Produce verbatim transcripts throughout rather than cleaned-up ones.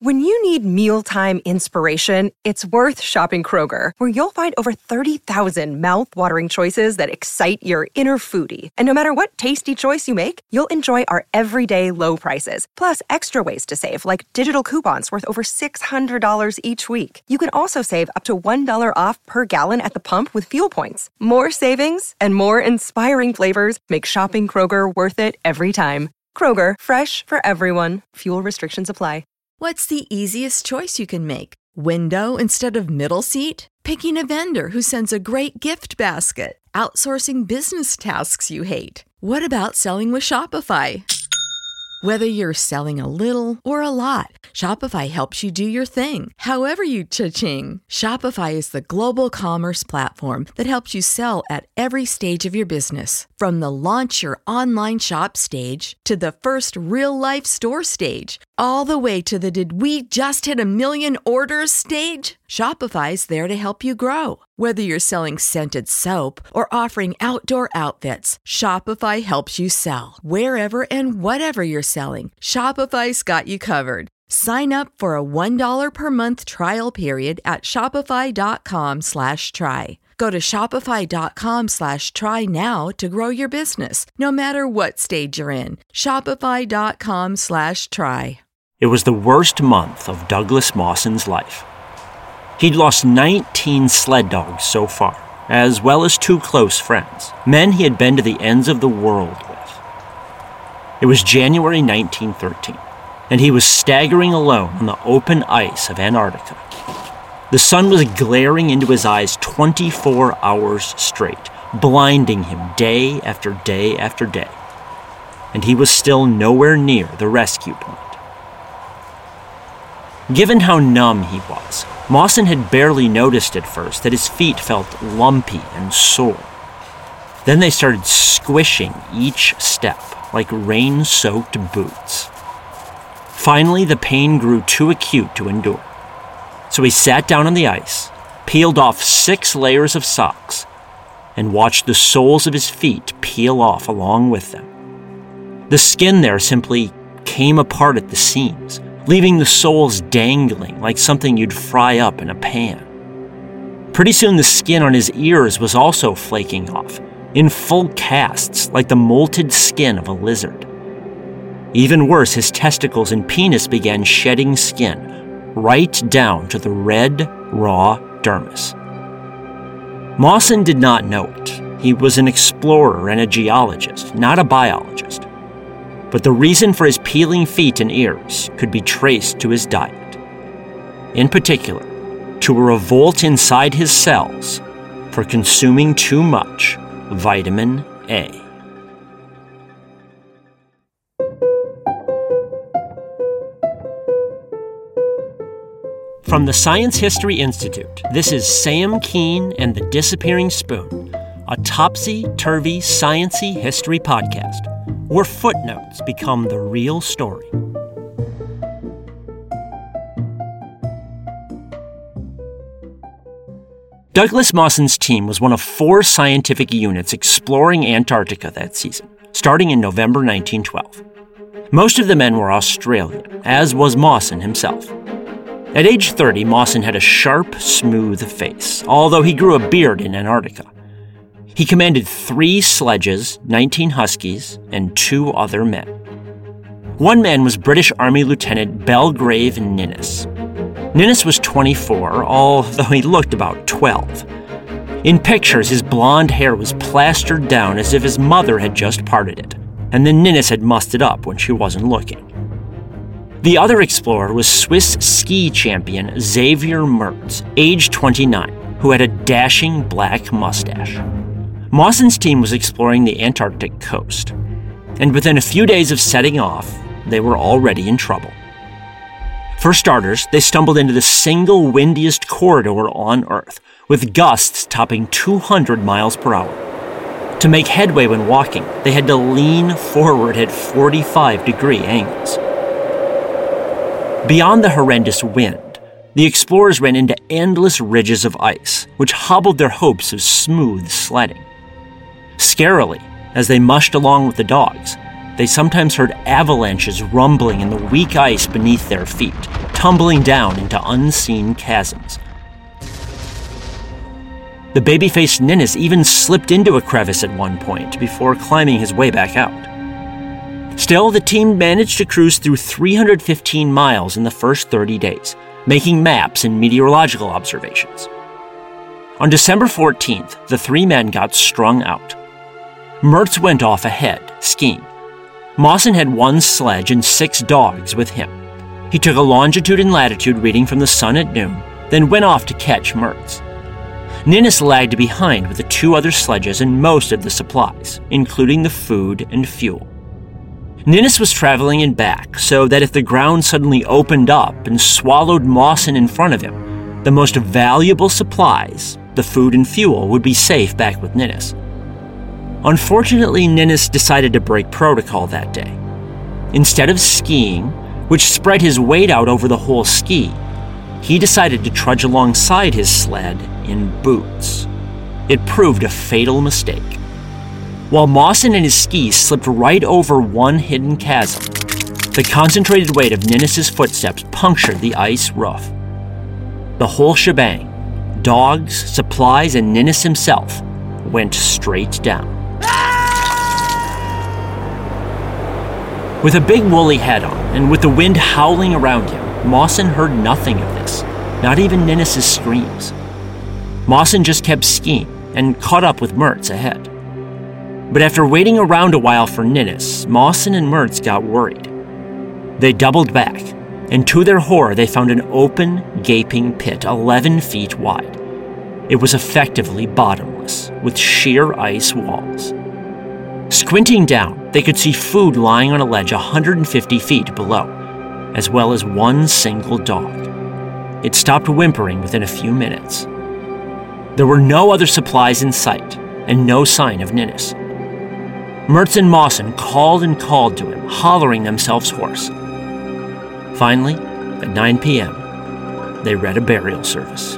When you need mealtime inspiration, it's worth shopping Kroger, where you'll find over thirty thousand mouth-watering choices that excite your inner foodie. And no matter what tasty choice you make, you'll enjoy our everyday low prices, plus extra ways to save, like digital coupons worth over six hundred dollars each week. You can also save up to one dollar off per gallon at the pump with fuel points. More savings and more inspiring flavors make shopping Kroger worth it every time. Kroger, fresh for everyone. Fuel restrictions apply. What's the easiest choice you can make? Window instead of middle seat? Picking a vendor who sends a great gift basket? Outsourcing business tasks you hate? What about selling with Shopify? Whether you're selling a little or a lot, Shopify helps you do your thing, however you cha-ching. Shopify is the global commerce platform that helps you sell at every stage of your business. From the launch your online shop stage to the first real-life store stage, all the way to the did we just hit a million orders stage. Shopify's there to help you grow. Whether you're selling scented soap or offering outdoor outfits, Shopify helps you sell. Wherever and whatever you're selling, Shopify's got you covered. Sign up for a one dollar per month trial period at shopify.com slash try. Go to shopify.com slash try now to grow your business, no matter what stage you're in. Shopify.com slash try. It was the worst month of Douglas Mawson's life. He'd lost nineteen sled dogs so far, as well as two close friends, men he had been to the ends of the world with. It was January nineteen thirteen, and he was staggering alone on the open ice of Antarctica. The sun was glaring into his eyes twenty-four hours straight, blinding him day after day after day. And he was still nowhere near the rescue point. Given how numb he was, Mawson had barely noticed at first that his feet felt lumpy and sore. Then they started squishing each step like rain-soaked boots. Finally, the pain grew too acute to endure. So he sat down on the ice, peeled off six layers of socks, and watched the soles of his feet peel off along with them. The skin there simply came apart at the seams, leaving the soles dangling like something you'd fry up in a pan. Pretty soon the skin on his ears was also flaking off, in full casts like the molted skin of a lizard. Even worse, his testicles and penis began shedding skin, right down to the red, raw dermis. Mawson did not know it. He was an explorer and a geologist, not a biologist. But the reason for his peeling feet and ears could be traced to his diet. In particular, to a revolt inside his cells for consuming too much vitamin A. From the Science History Institute, this is Sam Keen and the Disappearing Spoon, a topsy-turvy, science-y history podcast, where footnotes become the real story. Douglas Mawson's team was one of four scientific units exploring Antarctica that season, starting in November nineteen twelve. Most of the men were Australian, as was Mawson himself. At age thirty, Mawson had a sharp, smooth face, although he grew a beard in Antarctica. He commanded three sledges, nineteen huskies, and two other men. One man was British Army Lieutenant Belgrave Ninnis. Ninnis was twenty-four, although he looked about twelve. In pictures, his blonde hair was plastered down as if his mother had just parted it, and then Ninnis had mussed it up when she wasn't looking. The other explorer was Swiss ski champion Xavier Mertz, age twenty-nine, who had a dashing black mustache. Mawson's team was exploring the Antarctic coast, and within a few days of setting off, they were already in trouble. For starters, they stumbled into the single windiest corridor on Earth, with gusts topping two hundred miles per hour. To make headway when walking, they had to lean forward at forty-five degree angles. Beyond the horrendous wind, the explorers ran into endless ridges of ice, which hobbled their hopes of smooth sledding. Scarily, as they mushed along with the dogs, they sometimes heard avalanches rumbling in the weak ice beneath their feet, tumbling down into unseen chasms. The baby-faced Ninnis even slipped into a crevice at one point before climbing his way back out. Still, the team managed to cruise through three hundred fifteen miles in the first thirty days, making maps and meteorological observations. On December fourteenth, the three men got strung out. Mertz went off ahead, skiing. Mawson had one sledge and six dogs with him. He took a longitude and latitude reading from the sun at noon, then went off to catch Mertz. Ninnis lagged behind with the two other sledges and most of the supplies, including the food and fuel. Ninnis was traveling in back so that if the ground suddenly opened up and swallowed Mawson in front of him, the most valuable supplies, the food and fuel, would be safe back with Ninnis. Unfortunately, Ninnis decided to break protocol that day. Instead of skiing, which spread his weight out over the whole ski, he decided to trudge alongside his sled in boots. It proved a fatal mistake. While Mawson and his skis slipped right over one hidden chasm, the concentrated weight of Ninnis' footsteps punctured the ice roof. The whole shebang, dogs, supplies, and Ninnis himself, went straight down. With a big woolly hat on, and with the wind howling around him, Mawson heard nothing of this, not even Ninnis' screams. Mawson just kept skiing and caught up with Mertz ahead. But after waiting around a while for Ninnis, Mawson and Mertz got worried. They doubled back, and to their horror they found an open, gaping pit eleven feet wide. It was effectively bottomless, with sheer ice walls. Squinting down, they could see food lying on a ledge one hundred fifty feet below, as well as one single dog. It stopped whimpering within a few minutes. There were no other supplies in sight, and no sign of Ninnis. Mertz and Mawson called and called to him, hollering themselves hoarse. Finally, at nine p.m., they read a burial service.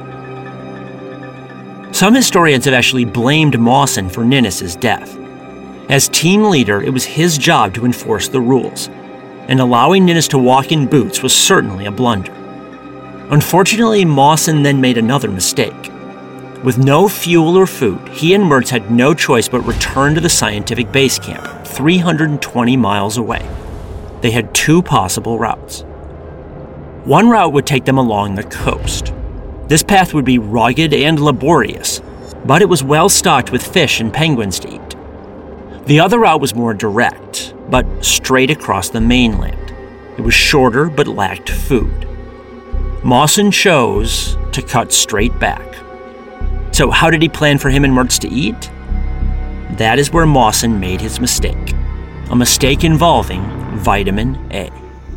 Some historians have actually blamed Mawson for Ninnis' death. As team leader, it was his job to enforce the rules, and allowing Ninnis to walk in boots was certainly a blunder. Unfortunately, Mawson then made another mistake. With no fuel or food, he and Mertz had no choice but return to the scientific base camp, three hundred twenty miles away. They had two possible routes. One route would take them along the coast. This path would be rugged and laborious, but it was well stocked with fish and penguins to eat. The other route was more direct, but straight across the mainland. It was shorter but lacked food. Mawson chose to cut straight back. So how did he plan for him and Mertz to eat? That is where Mawson made his mistake. A mistake involving vitamin A.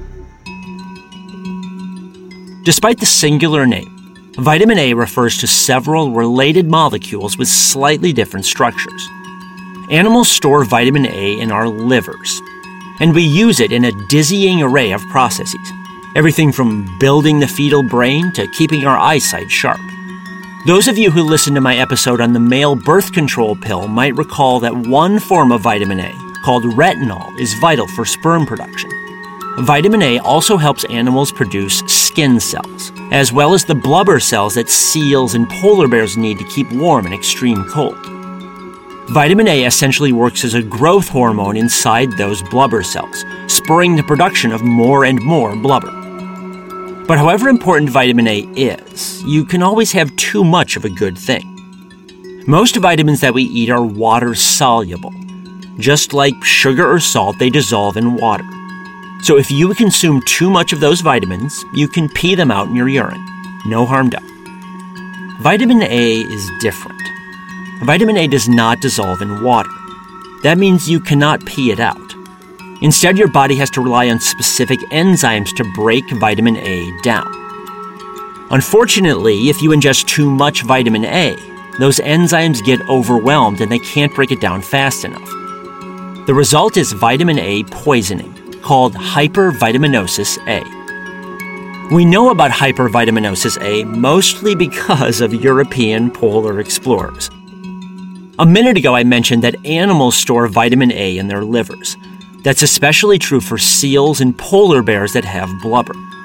Despite the singular name, vitamin A refers to several related molecules with slightly different structures. Animals store vitamin A in our livers, and we use it in a dizzying array of processes, everything from building the fetal brain to keeping our eyesight sharp. Those of you who listened to my episode on the male birth control pill might recall that one form of vitamin A, called retinol, is vital for sperm production. Vitamin A also helps animals produce skin cells, as well as the blubber cells that seals and polar bears need to keep warm in extreme cold. Vitamin A essentially works as a growth hormone inside those blubber cells, spurring the production of more and more blubber. But however important vitamin A is, you can always have too much of a good thing. Most vitamins that we eat are water-soluble. Just like sugar or salt, they dissolve in water. So if you consume too much of those vitamins, you can pee them out in your urine. No harm done. Vitamin A is different. Vitamin A does not dissolve in water. That means you cannot pee it out. Instead, your body has to rely on specific enzymes to break vitamin A down. Unfortunately, if you ingest too much vitamin A, those enzymes get overwhelmed and they can't break it down fast enough. The result is vitamin A poisoning, called hypervitaminosis A. We know about hypervitaminosis A mostly because of European polar explorers. A minute ago, I mentioned that animals store vitamin A in their livers. That's especially true for seals and polar bears that have blubber.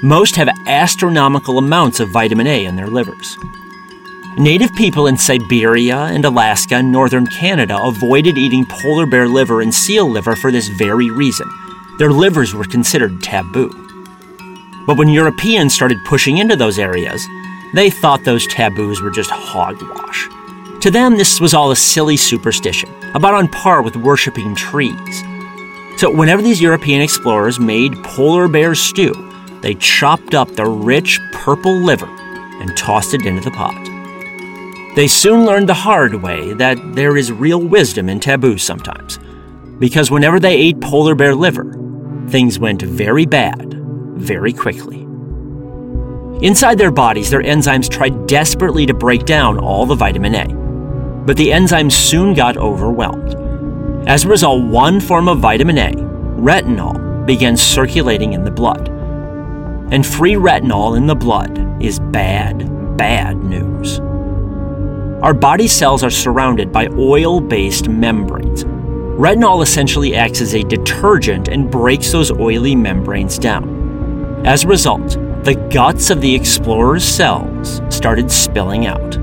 Most have astronomical amounts of vitamin A in their livers. Native people in Siberia and Alaska and northern Canada avoided eating polar bear liver and seal liver for this very reason. Their livers were considered taboo. But when Europeans started pushing into those areas, they thought those taboos were just hogwash. To them, this was all a silly superstition, about on par with worshiping trees. So whenever these European explorers made polar bear stew, they chopped up the rich purple liver and tossed it into the pot. They soon learned the hard way that there is real wisdom in taboos sometimes, because whenever they ate polar bear liver, things went very bad very quickly. Inside their bodies, their enzymes tried desperately to break down all the vitamin A, but the enzymes soon got overwhelmed. As a result, one form of vitamin A, retinol, began circulating in the blood. And free retinol in the blood is bad, bad news. Our body cells are surrounded by oil-based membranes. Retinol essentially acts as a detergent and breaks those oily membranes down. As a result, the guts of the explorers' cells started spilling out.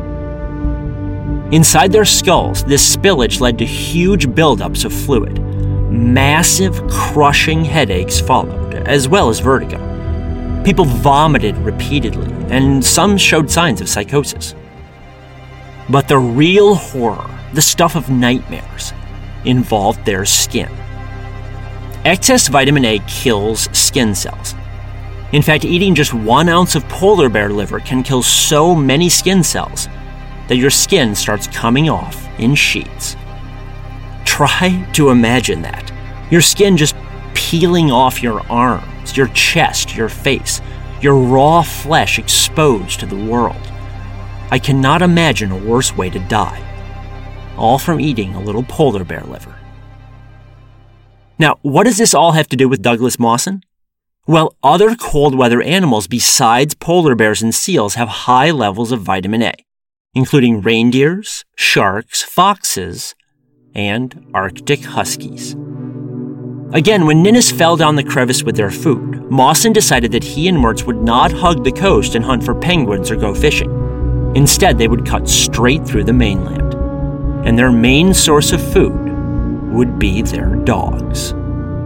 Inside their skulls, this spillage led to huge buildups of fluid. Massive, crushing headaches followed, as well as vertigo. People vomited repeatedly, and some showed signs of psychosis. But the real horror, the stuff of nightmares, involved their skin. Excess vitamin A kills skin cells. In fact, eating just one ounce of polar bear liver can kill so many skin cells that your skin starts coming off in sheets. Try to imagine that. Your skin just peeling off your arms, your chest, your face, your raw flesh exposed to the world. I cannot imagine a worse way to die. All from eating a little polar bear liver. Now, what does this all have to do with Douglas Mawson? Well, other cold weather animals besides polar bears and seals have high levels of vitamin A, including reindeers, sharks, foxes, and Arctic huskies. Again, when Ninnis fell down the crevice with their food, Mawson decided that he and Mertz would not hug the coast and hunt for penguins or go fishing. Instead, they would cut straight through the mainland, and their main source of food would be their dogs.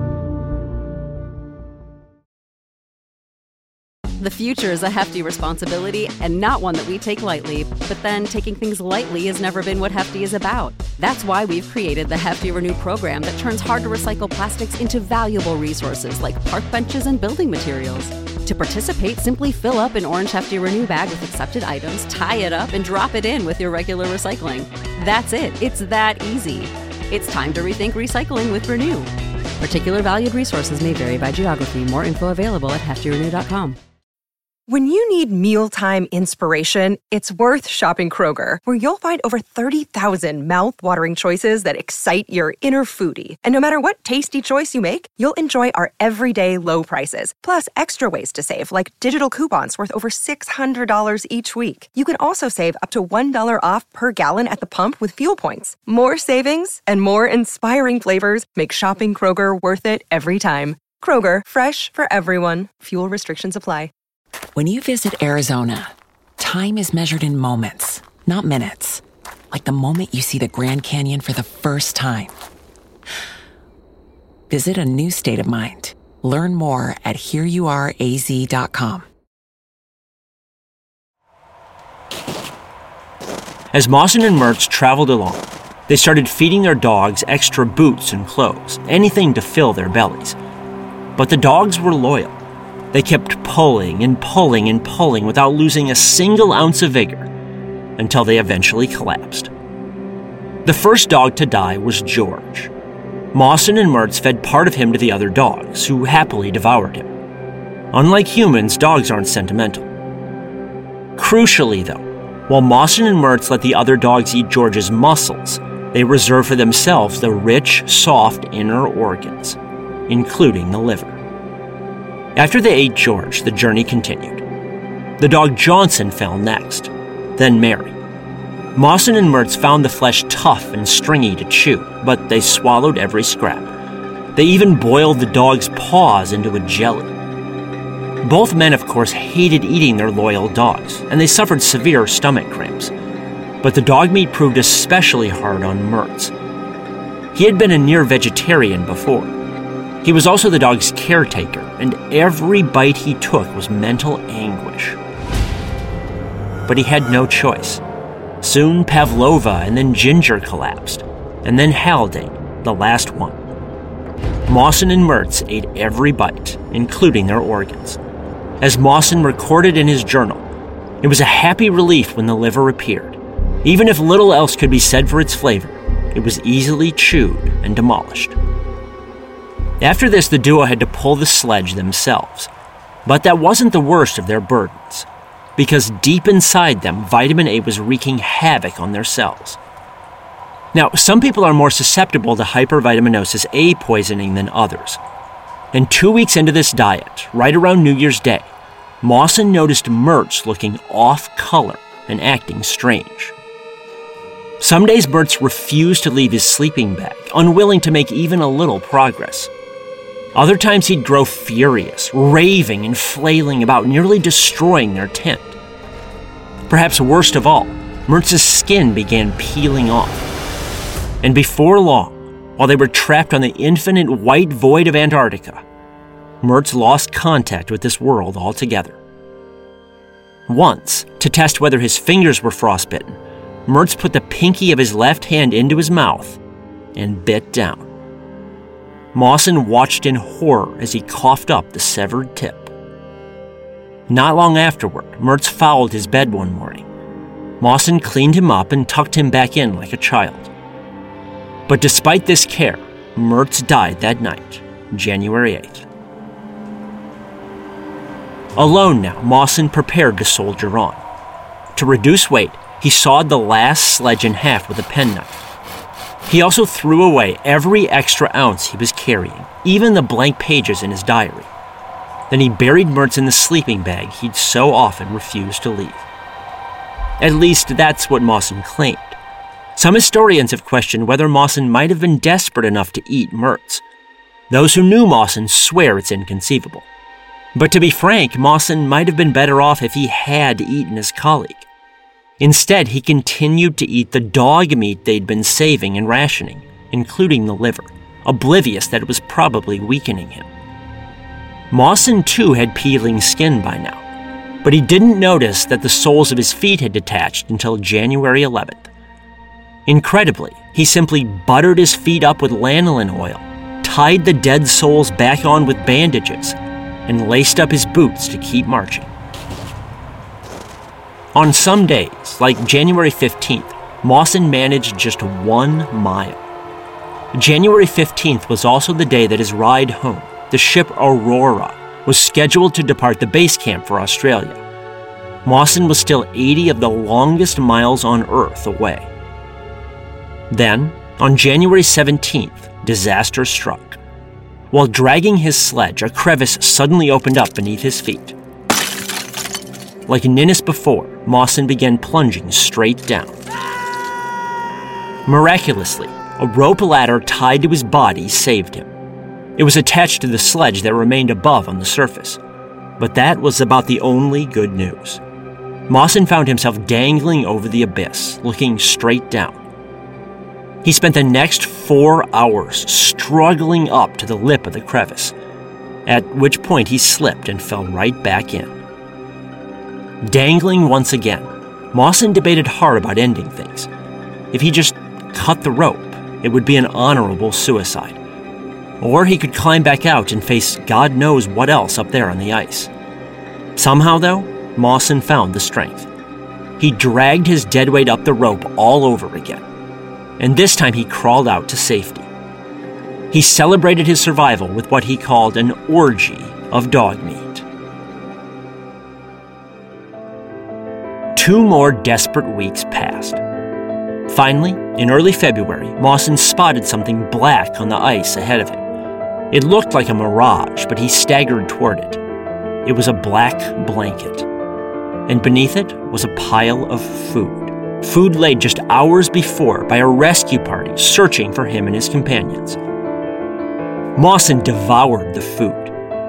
The future is a hefty responsibility and not one that we take lightly, but then taking things lightly has never been what Hefty is about. That's why we've created the Hefty Renew program that turns hard-to-recycle plastics into valuable resources like park benches and building materials. To participate, simply fill up an orange Hefty Renew bag with accepted items, tie it up, and drop it in with your regular recycling. That's it. It's that easy. It's time to rethink recycling with Renew. Particular valued resources may vary by geography. More info available at hefty renew dot com. When you need mealtime inspiration, it's worth shopping Kroger, where you'll find over thirty thousand mouth-watering choices that excite your inner foodie. And no matter what tasty choice you make, you'll enjoy our everyday low prices, plus extra ways to save, like digital coupons worth over six hundred dollars each week. You can also save up to one dollar off per gallon at the pump with fuel points. More savings and more inspiring flavors make shopping Kroger worth it every time. Kroger, fresh for everyone. Fuel restrictions apply. When you visit Arizona, time is measured in moments, not minutes. Like the moment you see the Grand Canyon for the first time. Visit a new state of mind. Learn more at here you are a z dot com. As Mawson and Mertz traveled along, they started feeding their dogs extra boots and clothes, anything to fill their bellies. But the dogs were loyal. They kept pulling and pulling and pulling without losing a single ounce of vigor until they eventually collapsed. The first dog to die was George. Mawson and Mertz fed part of him to the other dogs, who happily devoured him. Unlike humans, dogs aren't sentimental. Crucially, though, while Mawson and Mertz let the other dogs eat George's muscles, they reserved for themselves the rich, soft inner organs, including the liver. After they ate George, the journey continued. The dog Johnson fell next, then Mary. Mawson and Mertz found the flesh tough and stringy to chew, but they swallowed every scrap. They even boiled the dog's paws into a jelly. Both men, of course, hated eating their loyal dogs, and they suffered severe stomach cramps. But the dog meat proved especially hard on Mertz. He had been a near vegetarian before. He was also the dog's caretaker, and every bite he took was mental anguish. But he had no choice. Soon Pavlova and then Ginger collapsed, and then Haldane, the last one. Mawson and Mertz ate every bite, including their organs. As Mawson recorded in his journal, it was a happy relief when the liver appeared. Even if little else could be said for its flavor, it was easily chewed and demolished. After this, the duo had to pull the sledge themselves. But that wasn't the worst of their burdens, because deep inside them, vitamin A was wreaking havoc on their cells. Now, some people are more susceptible to hypervitaminosis A poisoning than others. And two weeks into this diet, right around New Year's Day, Mawson noticed Mertz looking off color and acting strange. Some days Mertz refused to leave his sleeping bag, unwilling to make even a little progress. Other times he'd grow furious, raving and flailing about, nearly destroying their tent. Perhaps worst of all, Mertz's skin began peeling off. And before long, while they were trapped on the infinite white void of Antarctica, Mertz lost contact with this world altogether. Once, to test whether his fingers were frostbitten, Mertz put the pinky of his left hand into his mouth and bit down. Mawson watched in horror as he coughed up the severed tip. Not long afterward, Mertz fouled his bed one morning. Mawson cleaned him up and tucked him back in like a child. But despite this care, Mertz died that night, January eighth. Alone now, Mawson prepared to soldier on. To reduce weight, he sawed the last sledge in half with a penknife. He also threw away every extra ounce he was carrying, even the blank pages in his diary. Then he buried Mertz in the sleeping bag he'd so often refused to leave. At least that's what Mawson claimed. Some historians have questioned whether Mawson might have been desperate enough to eat Mertz. Those who knew Mawson swear it's inconceivable. But to be frank, Mawson might have been better off if he had eaten his colleague. Instead, he continued to eat the dog meat they'd been saving and rationing, including the liver, oblivious that it was probably weakening him. Mawson, too, had peeling skin by now, but he didn't notice that the soles of his feet had detached until January eleventh. Incredibly, he simply buttered his feet up with lanolin oil, tied the dead soles back on with bandages, and laced up his boots to keep marching. On some days, like January fifteenth, Mawson managed just one mile. January fifteenth was also the day that his ride home, the ship Aurora, was scheduled to depart the base camp for Australia. Mawson was still eighty of the longest miles on Earth away. Then, on January seventeenth, disaster struck. While dragging his sledge, a crevice suddenly opened up beneath his feet. Like Ninnis before, Mawson began plunging straight down. Miraculously, a rope ladder tied to his body saved him. It was attached to the sledge that remained above on the surface. But that was about the only good news. Mawson found himself dangling over the abyss, looking straight down. He spent the next four hours struggling up to the lip of the crevice, at which point he slipped and fell right back in. Dangling once again, Mawson debated hard about ending things. If he just cut the rope, it would be an honorable suicide. Or he could climb back out and face God knows what else up there on the ice. Somehow, though, Mawson found the strength. He dragged his deadweight up the rope all over again. And this time he crawled out to safety. He celebrated his survival with what he called an orgy of dog meat. Two more desperate weeks passed. Finally, in early February, Mawson spotted something black on the ice ahead of him. It looked like a mirage, but he staggered toward it. It was a black blanket. And beneath it was a pile of food. Food laid just hours before by a rescue party searching for him and his companions. Mawson devoured the food.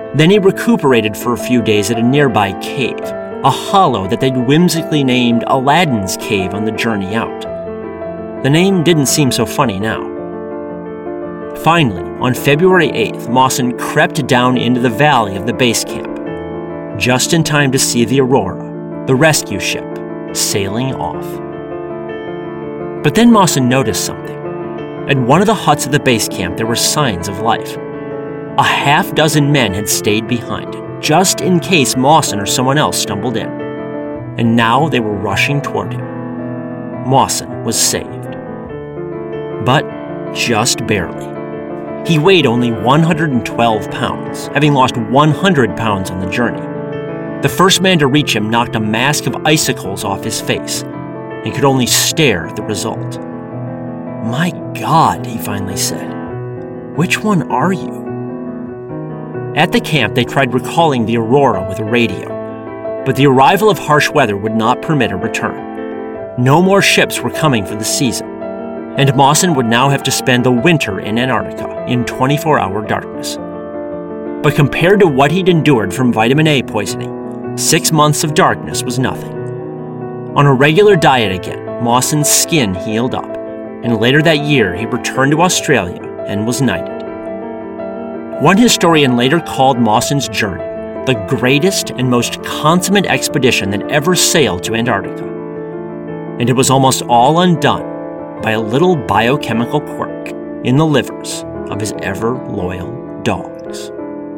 Then he recuperated for a few days at a nearby cave, a hollow that they'd whimsically named Aladdin's Cave on the journey out. The name didn't seem so funny now. Finally, on February eighth, Mawson crept down into the valley of the base camp, just in time to see the Aurora, the rescue ship, sailing off. But then Mawson noticed something. At one of the huts of the base camp, there were signs of life. A half dozen men had stayed behind, just in case Mawson or someone else stumbled in. And now they were rushing toward him. Mawson was saved. But just barely. He weighed only one hundred twelve pounds, having lost one hundred pounds on the journey. The first man to reach him knocked a mask of icicles off his face, and could only stare at the result. "My God," he finally said. "Which one are you?" At the camp, they tried recalling the Aurora with a radio, but the arrival of harsh weather would not permit a return. No more ships were coming for the season, and Mawson would now have to spend the winter in Antarctica in twenty-four hour darkness. But compared to what he'd endured from vitamin A poisoning, six months of darkness was nothing. On a regular diet again, Mawson's skin healed up, and later that year he returned to Australia and was knighted. One historian later called Mawson's journey the greatest and most consummate expedition that ever sailed to Antarctica. And it was almost all undone by a little biochemical quirk in the livers of his ever-loyal dogs.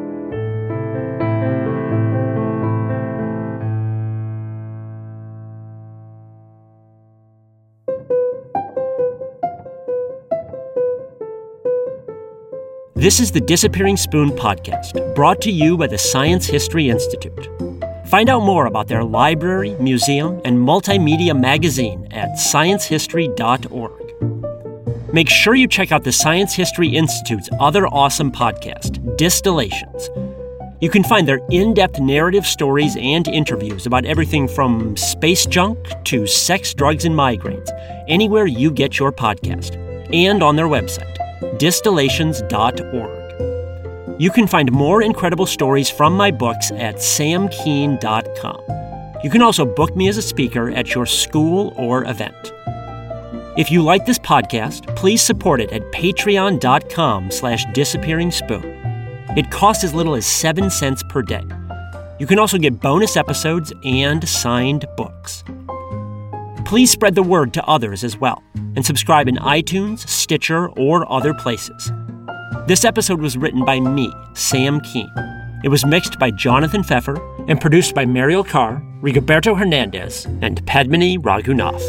This is the Disappearing Spoon podcast, brought to you by the Science History Institute. Find out more about their library, museum, and multimedia magazine at science history dot org. Make sure you check out the Science History Institute's other awesome podcast, Distillations. You can find their in-depth narrative stories and interviews about everything from space junk to sex, drugs, and migraines, anywhere you get your podcast, and on their website, distillations dot org. You can find more incredible stories from my books at sam keen dot com. You can also book me as a speaker at your school or event. If you like this podcast, please support it at patreon dot com slash disappearing spoon. It costs as little as seven cents per day. You can also get bonus episodes and signed books. Please spread the word to others as well, and subscribe in iTunes, Stitcher, or other places. This episode was written by me, Sam Keen. It was mixed by Jonathan Pfeffer and produced by Mariel Carr, Rigoberto Hernandez, and Padmini Raghunath.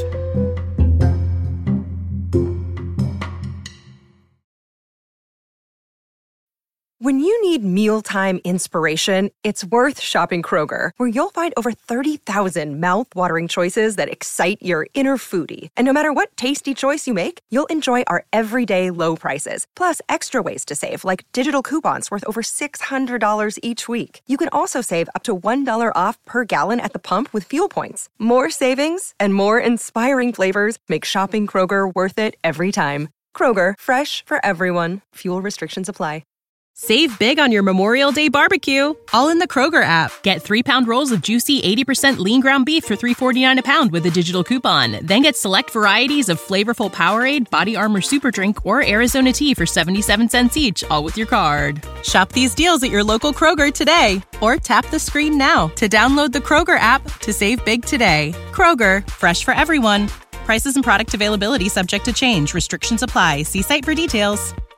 When you need mealtime inspiration, it's worth shopping Kroger, where you'll find over thirty thousand mouth-watering choices that excite your inner foodie. And no matter what tasty choice you make, you'll enjoy our everyday low prices, plus extra ways to save, like digital coupons worth over six hundred dollars each week. You can also save up to one dollar off per gallon at the pump with fuel points. More savings and more inspiring flavors make shopping Kroger worth it every time. Kroger, fresh for everyone. Fuel restrictions apply. Save big on your Memorial Day barbecue, all in the Kroger app. Get three-pound rolls of juicy eighty percent lean ground beef for three forty-nine a pound with a digital coupon. Then get select varieties of flavorful Powerade, Body Armor Super Drink, or Arizona tea for seventy-seven cents each, all with your card. Shop these deals at your local Kroger today, or tap the screen now to download the Kroger app to save big today. Kroger, fresh for everyone. Prices and product availability subject to change. Restrictions apply. See site for details.